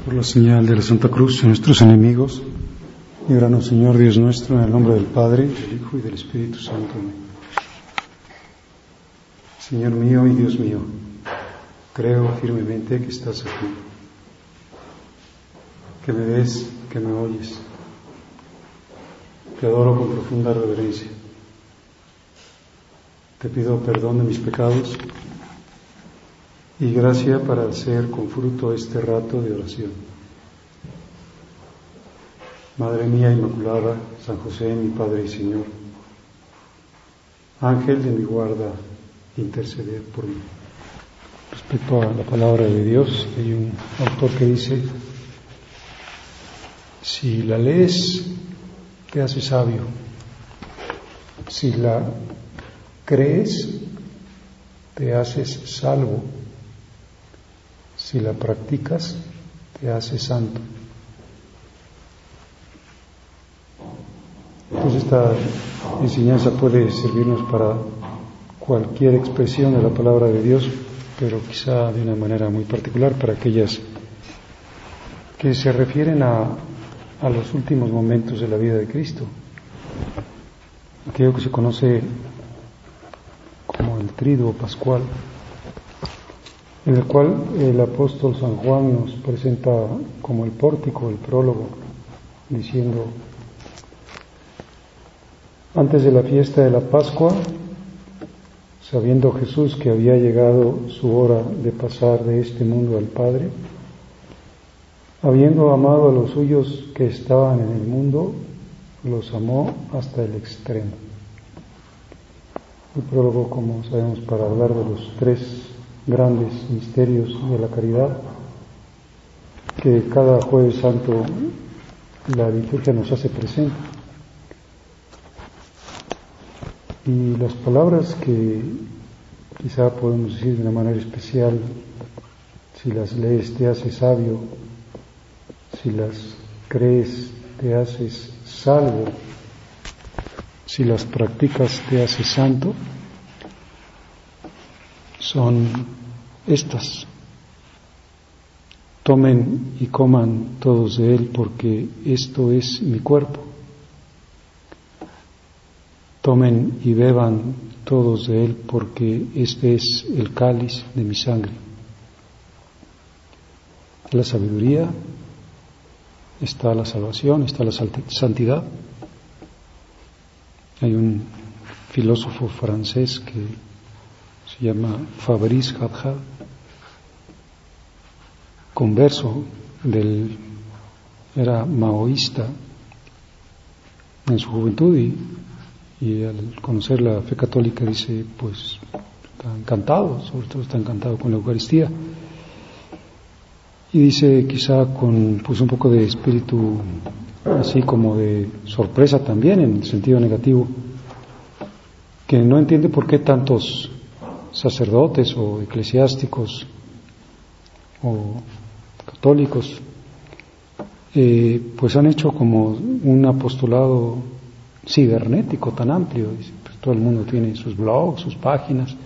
Por la señal de la Santa Cruz de nuestros enemigos, líbranos, Señor Dios nuestro, en el nombre del Padre, del Hijo y del Espíritu Santo. Amén. Señor mío y Dios mío, creo firmemente que estás aquí, que me ves, que me oyes. Te adoro con profunda reverencia. Te pido perdón de mis pecados y gracia para hacer con fruto este rato de oración. Madre mía Inmaculada, San José, mi Padre y Señor, Ángel de mi guarda, interceded por mí. Respecto a la palabra de Dios, hay un autor que dice: si la lees, te hace sabio; si la crees, te haces salvo; si la practicas, te haces santo. Entonces esta enseñanza puede servirnos para cualquier expresión de la palabra de Dios, pero quizá de una manera muy particular para aquellas que se refieren a los últimos momentos de la vida de Cristo, aquello que se conoce como el Triduo Pascual, en el cual el apóstol San Juan nos presenta como el pórtico, el prólogo, diciendo: antes de la fiesta de la Pascua, sabiendo Jesús que había llegado su hora de pasar de este mundo al Padre, habiendo amado a los suyos que estaban en el mundo, los amó hasta el extremo. El prólogo, como sabemos, para hablar de los tres grandes misterios de la caridad que cada Jueves Santo la liturgia nos hace presente. Y las palabras que quizá podemos decir de una manera especial: si las lees te haces sabio, si las crees te haces salvo, si las practicas te haces santo, son estas: tomen y coman todos de él, porque esto es mi cuerpo. Tomen y beban todos de él, porque este es el cáliz de mi sangre. En la sabiduría está la salvación, está la santidad. Hay un filósofo francés que se llama Fabrice Hadhad, converso era maoísta en su juventud, y al conocer la fe católica dice, pues está encantado, sobre todo está encantado con la Eucaristía, y dice, quizá con pues un poco de espíritu así como de sorpresa también, en el sentido negativo, que no entiende por qué tantos sacerdotes o eclesiásticos o católicos pues han hecho como un apostolado cibernético tan amplio. Pues todo el mundo tiene sus blogs, sus páginas,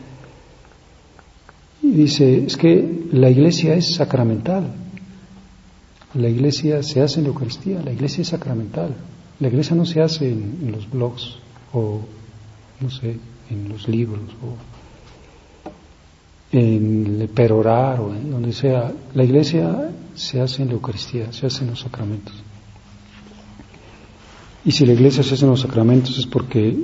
y dice, es que la iglesia es sacramental, la iglesia se hace en la Eucaristía, la iglesia es sacramental, la iglesia no se hace en los blogs o no sé, en los libros o en el perorar o en donde sea. La iglesia se hace en la Eucaristía, se hace en los sacramentos. Y si la iglesia se hace en los sacramentos es porque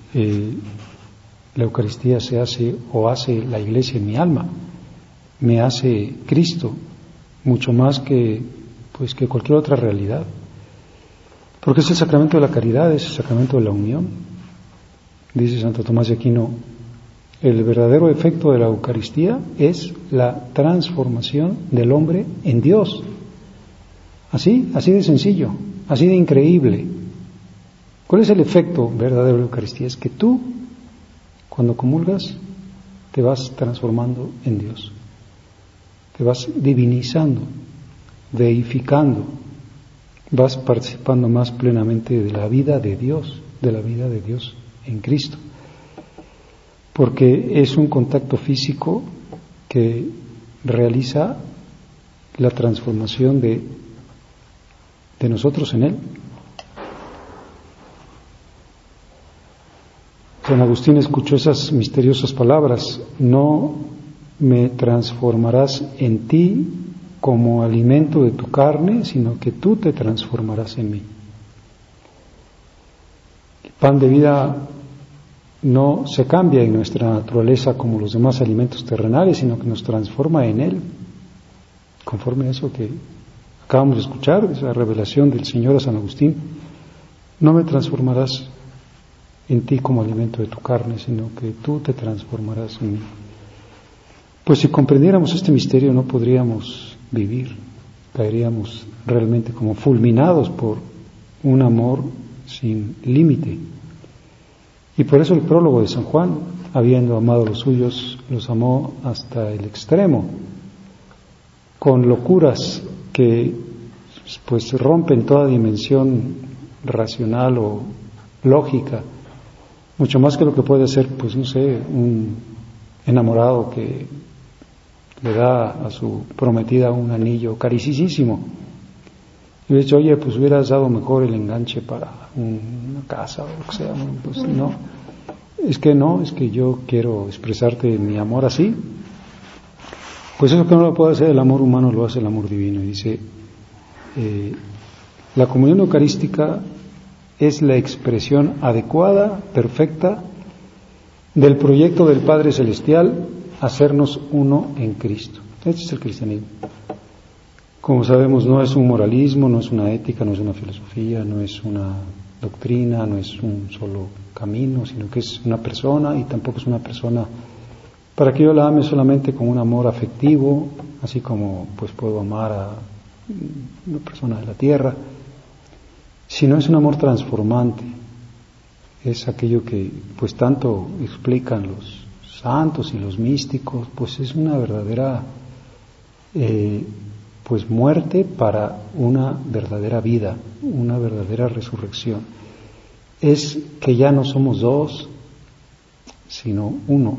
la Eucaristía se hace, o hace la iglesia en mi alma, me hace Cristo, mucho más que cualquier otra realidad. Porque es el sacramento de la caridad, es el sacramento de la unión. Dice Santo Tomás de Aquino, el verdadero efecto de la Eucaristía es la transformación del hombre en Dios. Así de sencillo, así de increíble. ¿Cuál es el efecto verdadero de la Eucaristía? Es que tú, cuando comulgas, te vas transformando en Dios. Te vas divinizando, deificando, vas participando más plenamente de la vida de Dios en Cristo. Porque es un contacto físico que realiza la transformación de nosotros en Él. San Agustín escuchó esas misteriosas palabras: no me transformarás en ti como alimento de tu carne, sino que tú te transformarás en mí. El pan de vida no se cambia en nuestra naturaleza como los demás alimentos terrenales, sino que nos transforma en Él, conforme a eso que acabamos de escuchar, esa revelación del Señor a San Agustín. No me transformarás en ti como alimento de tu carne, sino que tú te transformarás en mí. Pues si comprendiéramos este misterio no podríamos vivir, caeríamos realmente como fulminados por un amor sin límite. Y por eso el prólogo de San Juan: habiendo amado a los suyos, los amó hasta el extremo, con locuras que pues rompen toda dimensión racional o lógica, mucho más que lo que puede ser, pues no sé, un enamorado que le da a su prometida un anillo carísimo. Y le he dicho: oye, pues hubieras dado mejor el enganche para una casa o lo que sea. Bueno, pues no, es que yo quiero expresarte mi amor así. Pues eso que no lo puede hacer el amor humano, lo hace el amor divino. Y dice, la comunión eucarística es la expresión adecuada, perfecta, del proyecto del Padre Celestial, hacernos uno en Cristo. Este es el cristianismo. Como sabemos, no es un moralismo, no es una ética, no es una filosofía, no es una doctrina, no es un solo camino, sino que es una persona, y tampoco es una persona para que yo la ame solamente con un amor afectivo, así como pues puedo amar a una persona de la tierra, sino es un amor transformante. Es aquello que pues tanto explican los santos y los místicos, pues es una verdadera pues muerte para una verdadera vida, una verdadera resurrección. Es que ya no somos dos, sino uno.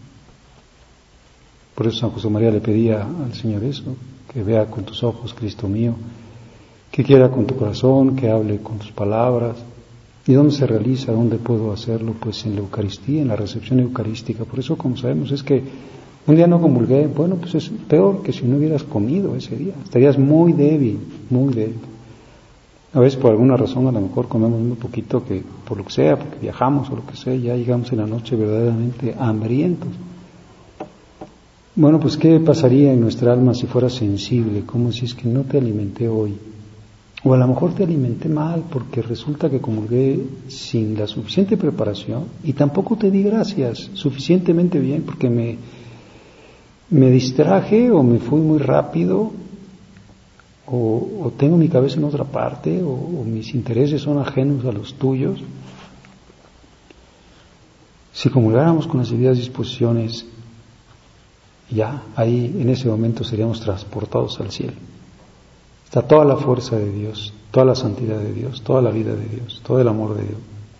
Por eso San José María le pedía al Señor eso: que vea con tus ojos, Cristo mío, que quiera con tu corazón, que hable con tus palabras. ¿Y dónde se realiza? ¿Dónde puedo hacerlo? Pues en la Eucaristía, en la recepción eucarística. Por eso, como sabemos, es que un día no comulgué, bueno, pues es peor que si no hubieras comido ese día. Estarías muy débil, muy débil. A veces por alguna razón a lo mejor comemos muy poquito, que por lo que sea, porque viajamos o lo que sea, ya llegamos en la noche verdaderamente hambrientos. Bueno, pues ¿qué pasaría en nuestra alma si fuera sensible? ¿Cómo si es que no te alimenté hoy? O a lo mejor te alimenté mal porque resulta que comulgué sin la suficiente preparación y tampoco te di gracias suficientemente bien porque me distraje o me fui muy rápido o tengo mi cabeza en otra parte o mis intereses son ajenos a los tuyos. Si comulgáramos con las debidas disposiciones, ya ahí en ese momento seríamos transportados al cielo. Está toda la fuerza de Dios, toda la santidad de Dios, toda la vida de Dios, todo el amor de Dios.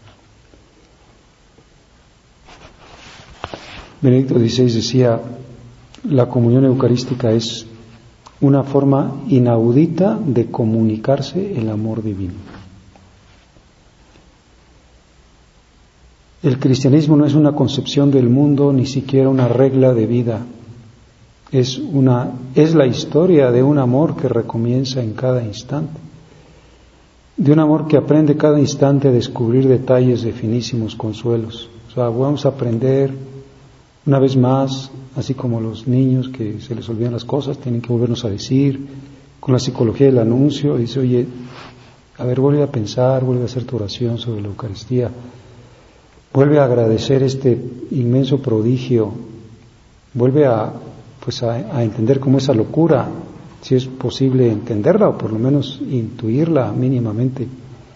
Benedicto XVI decía: la comunión eucarística es una forma inaudita de comunicarse el amor divino. El cristianismo no es una concepción del mundo, ni siquiera una regla de vida. Es la historia de un amor que recomienza en cada instante, de un amor que aprende cada instante a descubrir detalles de finísimos consuelos. O sea, vamos a aprender una vez más, así como los niños que se les olvidan las cosas, tienen que volvernos a decir, con la psicología del anuncio, dice: oye, a ver, vuelve a pensar, vuelve a hacer tu oración sobre la Eucaristía, vuelve a agradecer este inmenso prodigio, vuelve a entender cómo esa locura, si es posible entenderla o por lo menos intuirla mínimamente.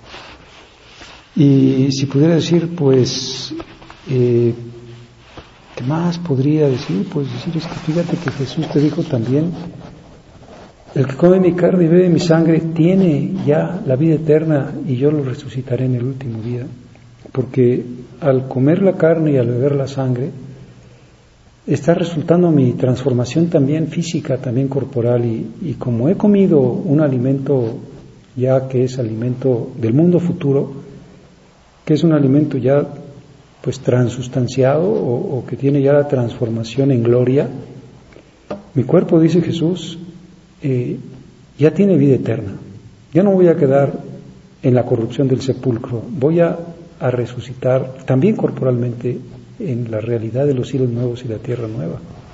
Y si pudiera decir, pues, ¿qué más podría decir? Pues decir, es que fíjate que Jesús te dijo también: el que come mi carne y bebe mi sangre tiene ya la vida eterna y yo lo resucitaré en el último día. Porque al comer la carne y al beber la sangre, está resultando mi transformación también física, también corporal, y como he comido un alimento ya que es alimento del mundo futuro, que es un alimento ya pues transustanciado o que tiene ya la transformación en gloria, mi cuerpo, dice Jesús, ya tiene vida eterna. Ya no voy a quedar en la corrupción del sepulcro, voy a resucitar también corporalmente en la realidad de los cielos nuevos y la tierra nueva.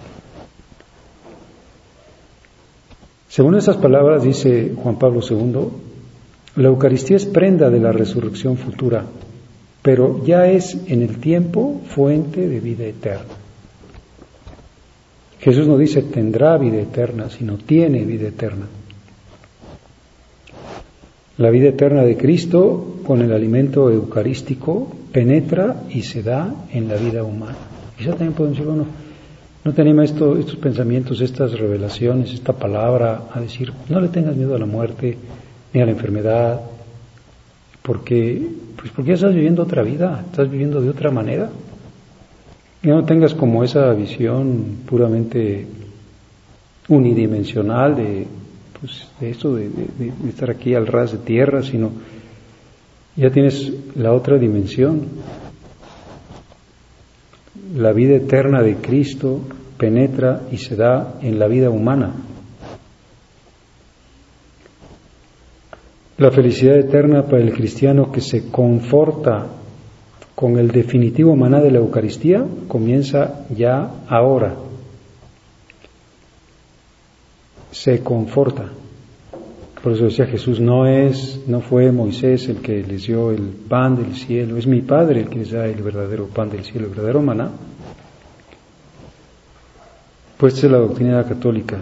Según esas palabras, dice Juan Pablo II, la Eucaristía es prenda de la resurrección futura, pero ya es en el tiempo fuente de vida eterna. Jesús no dice tendrá vida eterna, sino tiene vida eterna. La vida eterna de Cristo, con el alimento eucarístico, penetra y se da en la vida humana. Quizá también podemos decir, bueno, no te anima estos pensamientos, estas revelaciones, esta palabra a decir, no le tengas miedo a la muerte ni a la enfermedad, porque ya estás viviendo otra vida, estás viviendo de otra manera. Y no tengas como esa visión puramente unidimensional de esto de estar aquí al ras de tierra, sino ya tienes la otra dimensión. La vida eterna de Cristo penetra y se da en la vida humana. La felicidad eterna para el cristiano que se conforta con el definitivo maná de la Eucaristía comienza ya ahora. Se conforta. Por eso decía Jesús, no fue Moisés el que les dio el pan del cielo, es mi Padre el que les da el verdadero pan del cielo, el verdadero maná. Pues esta es la doctrina católica.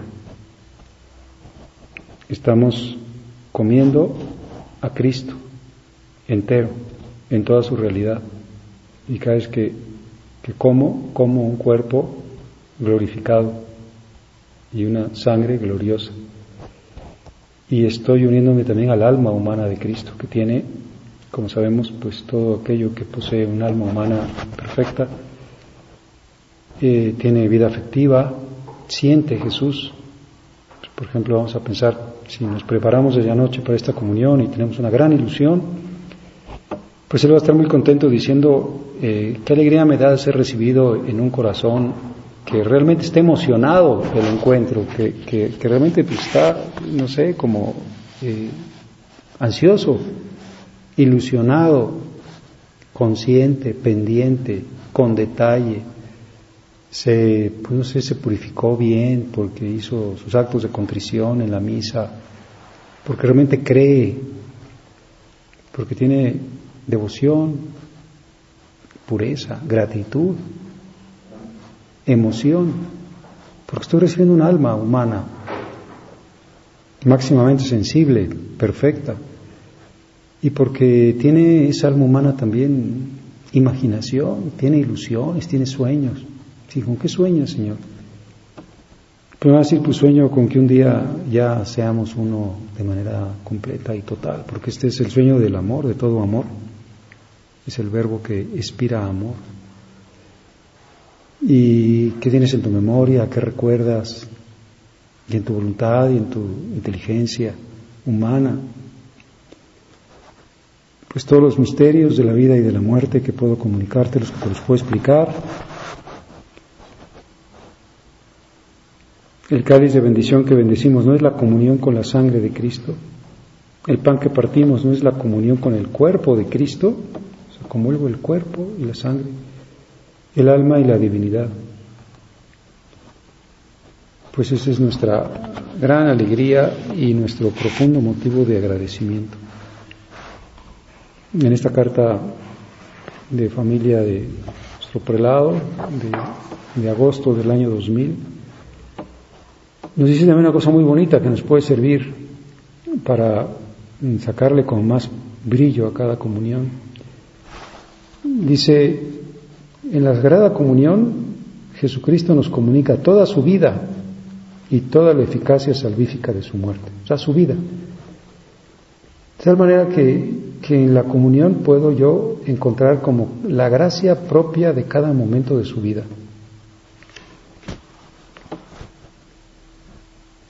Estamos comiendo a Cristo entero, en toda su realidad. Y cada vez que como un cuerpo glorificado y una sangre gloriosa. Y estoy uniéndome también al alma humana de Cristo, que tiene, como sabemos, pues todo aquello que posee un alma humana perfecta, tiene vida afectiva, siente Jesús. Por ejemplo, vamos a pensar, si nos preparamos desde anoche para esta comunión y tenemos una gran ilusión, pues Él va a estar muy contento diciendo, qué alegría me da ser recibido en un corazón que realmente está emocionado del encuentro, que realmente pues, está, no sé, como ansioso, ilusionado, consciente, pendiente, con detalle. Se purificó bien porque hizo sus actos de contrición en la misa, porque realmente cree, porque tiene devoción, pureza, gratitud, emoción, porque estoy recibiendo un alma humana máximamente sensible, perfecta, y porque tiene esa alma humana también imaginación, tiene ilusiones, tiene sueños. Sí, ¿con qué sueñas, Señor? Pero va a decir, pues sueño con que un día ya seamos uno de manera completa y total, porque este es el sueño del amor, de todo amor. Es el verbo que inspira amor. ¿Y qué tienes en tu memoria? ¿Qué recuerdas? Y en tu voluntad y en tu inteligencia humana. Pues todos los misterios de la vida y de la muerte que puedo comunicarte, los que te los puedo explicar. El cáliz de bendición que bendecimos no es la comunión con la sangre de Cristo. El pan que partimos no es la comunión con el cuerpo de Cristo. O sea, comulgo el cuerpo y la sangre, el alma y la divinidad. Pues esa es nuestra gran alegría y nuestro profundo motivo de agradecimiento. En esta carta de familia de nuestro prelado de agosto del año 2000, nos dice también una cosa muy bonita que nos puede servir para sacarle con más brillo a cada comunión. Dice, en la Sagrada Comunión Jesucristo nos comunica toda su vida y toda la eficacia salvífica de su muerte, o sea, su vida. De tal manera que en la comunión puedo yo encontrar como la gracia propia de cada momento de su vida.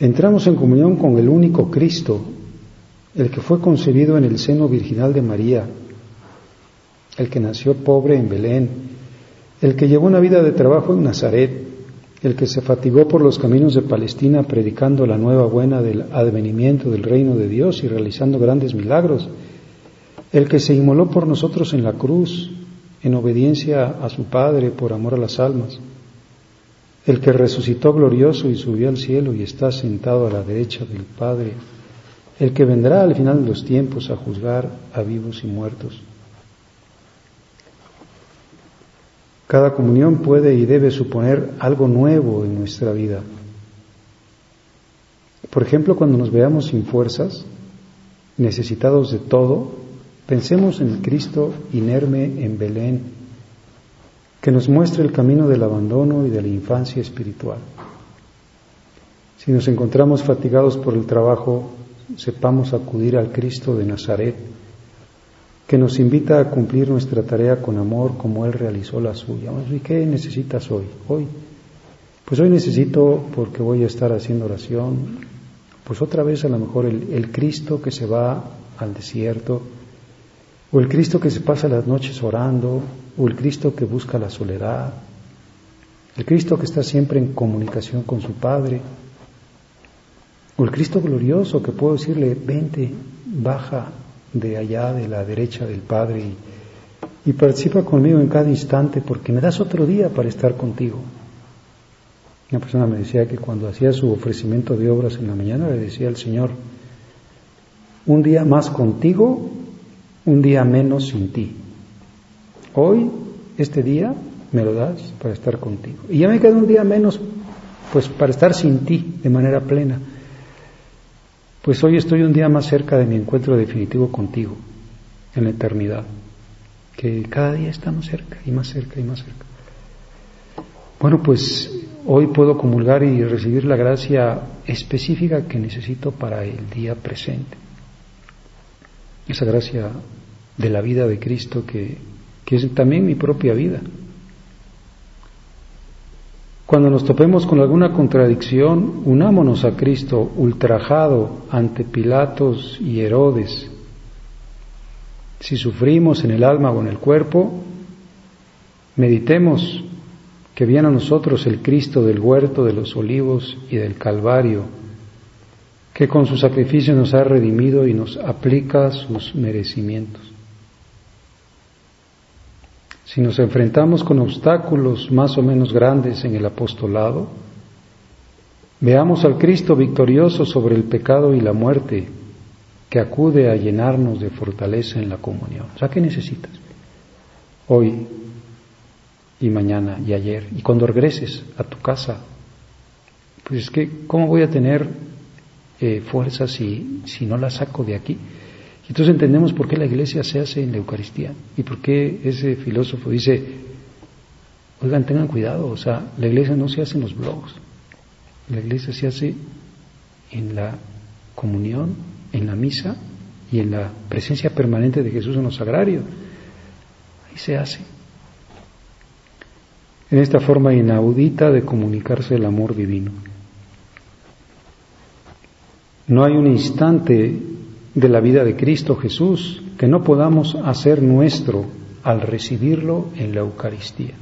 Entramos en comunión con el único Cristo, el que fue concebido en el seno virginal de María, el que nació pobre en Belén, el que llevó una vida de trabajo en Nazaret, el que se fatigó por los caminos de Palestina predicando la nueva buena del advenimiento del reino de Dios y realizando grandes milagros, el que se inmoló por nosotros en la cruz, en obediencia a su Padre por amor a las almas, el que resucitó glorioso y subió al cielo y está sentado a la derecha del Padre, el que vendrá al final de los tiempos a juzgar a vivos y muertos. Cada comunión puede y debe suponer algo nuevo en nuestra vida. Por ejemplo, cuando nos veamos sin fuerzas, necesitados de todo, pensemos en el Cristo inerme en Belén, que nos muestra el camino del abandono y de la infancia espiritual. Si nos encontramos fatigados por el trabajo, sepamos acudir al Cristo de Nazaret, que nos invita a cumplir nuestra tarea con amor como Él realizó la suya. ¿Y qué necesitas hoy? Pues hoy necesito, porque voy a estar haciendo oración, pues otra vez a lo mejor el Cristo que se va al desierto, o el Cristo que se pasa las noches orando, o el Cristo que busca la soledad, el Cristo que está siempre en comunicación con su Padre, o el Cristo glorioso que puedo decirle, vente, baja de allá, de la derecha del Padre, y participa conmigo en cada instante, porque me das otro día para estar contigo. Una persona me decía que cuando hacía su ofrecimiento de obras en la mañana, le decía al Señor, un día más contigo, un día menos sin ti. Hoy, este día, me lo das para estar contigo. Y ya me queda un día menos, pues para estar sin ti de manera plena. Pues hoy estoy un día más cerca de mi encuentro definitivo contigo, en la eternidad, que cada día está más cerca y más cerca y más cerca. Bueno, pues hoy puedo comulgar y recibir la gracia específica que necesito para el día presente. Esa gracia de la vida de Cristo que es también mi propia vida. Cuando nos topemos con alguna contradicción, unámonos a Cristo ultrajado ante Pilatos y Herodes. Si sufrimos en el alma o en el cuerpo, meditemos que viene a nosotros el Cristo del huerto de los olivos y del Calvario, que con su sacrificio nos ha redimido y nos aplica sus merecimientos. Si nos enfrentamos con obstáculos más o menos grandes en el apostolado, veamos al Cristo victorioso sobre el pecado y la muerte, que acude a llenarnos de fortaleza en la comunión. O sea, ¿qué necesitas? Hoy y mañana y ayer, y cuando regreses a tu casa, pues es que, ¿cómo voy a tener fuerza si no la saco de aquí? Entonces entendemos por qué la iglesia se hace en la Eucaristía y por qué ese filósofo dice, oigan, tengan cuidado, o sea, la iglesia no se hace en los blogs, la iglesia se hace en la comunión, en la misa y en la presencia permanente de Jesús en los sagrarios. Ahí se hace. En esta forma inaudita de comunicarse el amor divino. No hay un instante de la vida de Cristo Jesús que no podamos hacer nuestro al recibirlo en la Eucaristía.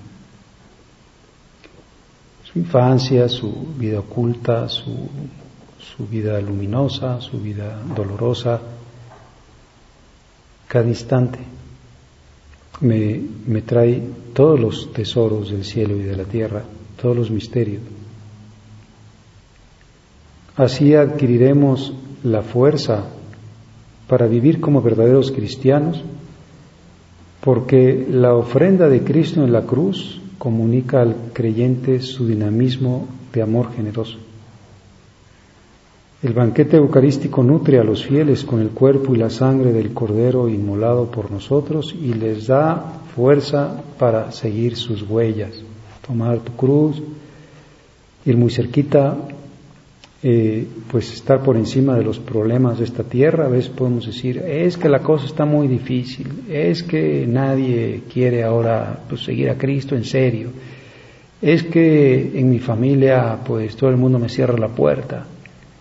Su infancia, su vida oculta, su vida luminosa, su vida dolorosa, cada instante me trae todos los tesoros del cielo y de la tierra, todos los misterios. Así adquiriremos la fuerza para vivir como verdaderos cristianos, porque la ofrenda de Cristo en la cruz comunica al creyente su dinamismo de amor generoso. El banquete eucarístico nutre a los fieles con el cuerpo y la sangre del Cordero inmolado por nosotros y les da fuerza para seguir sus huellas, tomar tu cruz, ir muy cerquita, pues estar por encima de los problemas de esta tierra. A veces podemos decir, es que la cosa está muy difícil, es que nadie quiere ahora pues seguir a Cristo en serio, es que en mi familia pues todo el mundo me cierra la puerta,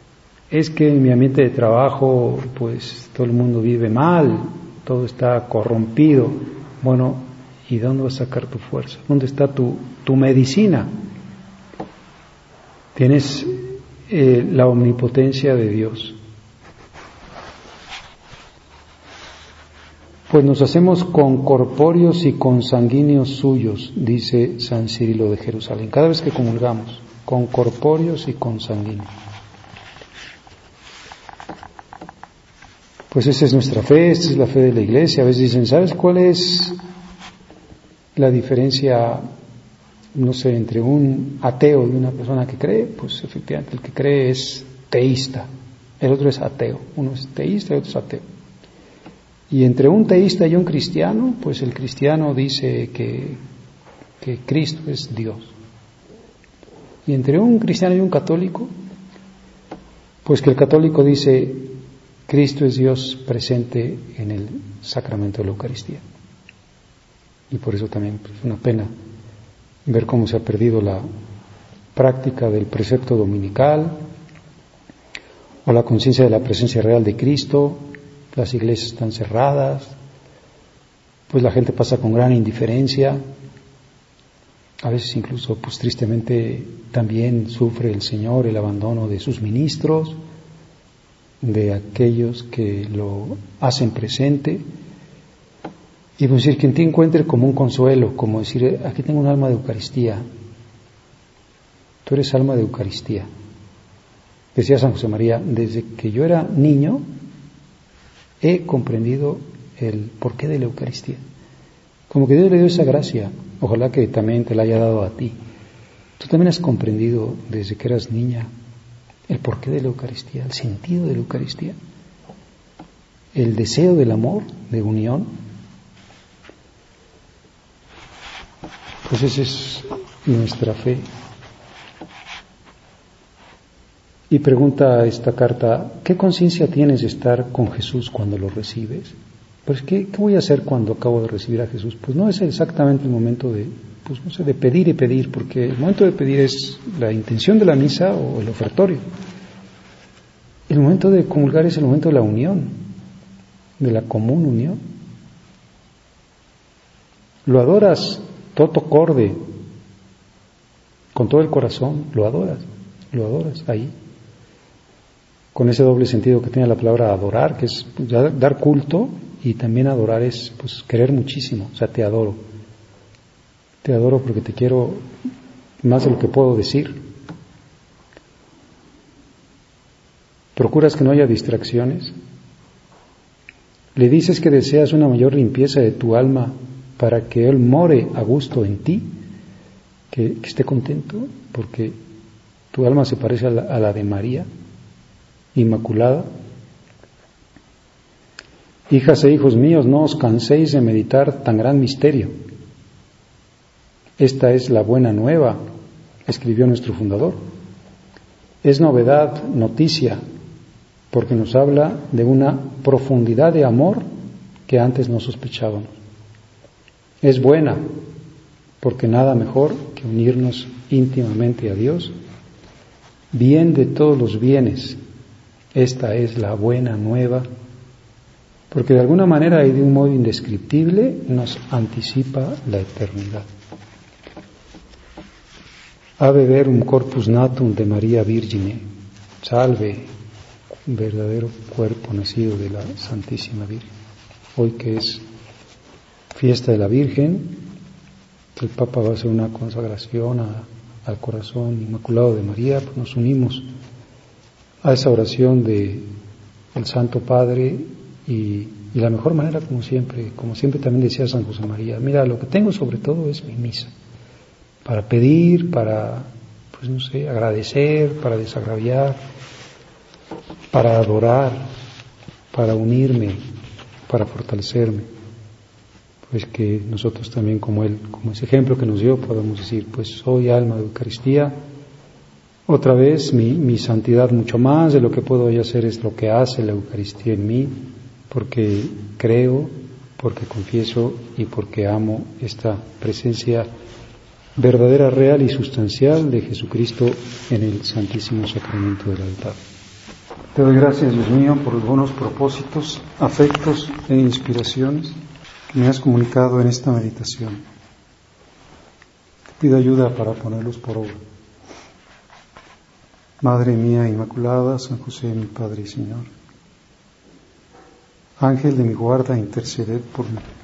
es que en mi ambiente de trabajo, pues todo el mundo vive mal, todo está corrompido. Bueno, ¿y de dónde vas a sacar tu fuerza? ¿Dónde está tu medicina? Tienes la omnipotencia de Dios. Pues nos hacemos concorpóreos y consanguíneos suyos, dice San Cirilo de Jerusalén. Cada vez que comulgamos, concorpóreos y consanguíneos. Pues esa es nuestra fe, esta es la fe de la Iglesia. A veces dicen, ¿sabes cuál es la diferencia, no sé, entre un ateo y una persona que cree? Pues efectivamente el que cree es teísta, el otro es ateo. Uno es teísta y el otro es ateo. Y entre un teísta y un cristiano, pues el cristiano dice que Cristo es Dios. Y entre un cristiano y un católico, pues que el católico dice Cristo es Dios presente en el sacramento de la Eucaristía. Y por eso también es una pena ver cómo se ha perdido la práctica del precepto dominical o la conciencia de la presencia real de Cristo. Las iglesias están cerradas, pues la gente pasa con gran indiferencia. A veces incluso, pues tristemente, también sufre el Señor el abandono de sus ministros, de aquellos que lo hacen presente. Y pues decir, quien te encuentre como un consuelo, como decir, aquí tengo un alma de Eucaristía. Tú eres alma de Eucaristía. Decía San José María, desde que yo era niño, he comprendido el porqué de la Eucaristía. Como que Dios le dio esa gracia, ojalá que también te la haya dado a ti. Tú también has comprendido desde que eras niña el porqué de la Eucaristía, el sentido de la Eucaristía, el deseo del amor, de unión. Pues esa es nuestra fe. Y pregunta esta carta, ¿qué conciencia tienes de estar con Jesús cuando lo recibes? Pues ¿qué voy a hacer cuando acabo de recibir a Jesús? Pues no es exactamente el momento de, pues no sé, de pedir y pedir, porque el momento de pedir es la intención de la misa o el ofertorio. El momento de comulgar es el momento de la unión, de la común unión. Lo adoras toto corde, con todo el corazón, lo adoras ahí. Con ese doble sentido que tiene la palabra adorar, que es dar culto, y también adorar es pues querer muchísimo. O sea, te adoro porque te quiero más de lo que puedo decir. Procuras que no haya distracciones. Le dices que deseas una mayor limpieza de tu alma para que Él more a gusto en ti, que esté contento, porque tu alma se parece a la de María, inmaculada. Hijas e hijos míos, no os canséis de meditar tan gran misterio. Esta es la buena nueva, escribió nuestro fundador. Es novedad, noticia, porque nos habla de una profundidad de amor que antes no sospechábamos. Es buena, porque nada mejor que unirnos íntimamente a Dios. Bien de todos los bienes, esta es la buena nueva, porque de alguna manera y de un modo indescriptible nos anticipa la eternidad. Ave verum corpus natum de María Virgine, salve, verdadero cuerpo nacido de la Santísima Virgen. Hoy que es fiesta de la Virgen, el Papa va a hacer una consagración al corazón inmaculado de María, pues nos unimos a esa oración de el Santo Padre y la mejor manera, como siempre también decía San José María, mira, lo que tengo sobre todo es mi misa, para pedir, para, pues no sé, agradecer, para desagraviar, para adorar, para unirme, para fortalecerme. Pues que nosotros también, como Él, como ese ejemplo que nos dio, podemos decir, pues soy alma de Eucaristía. Otra vez, mi santidad mucho más de lo que puedo yo hacer es lo que hace la Eucaristía en mí, porque creo, porque confieso y porque amo esta presencia verdadera, real y sustancial de Jesucristo en el Santísimo Sacramento del altar. Te doy gracias, Dios mío, por los buenos propósitos, afectos e inspiraciones que me has comunicado en esta meditación. Te pido ayuda para ponerlos por obra. Madre mía Inmaculada, San José, mi Padre y Señor, Ángel de mi guarda, interceded por mí.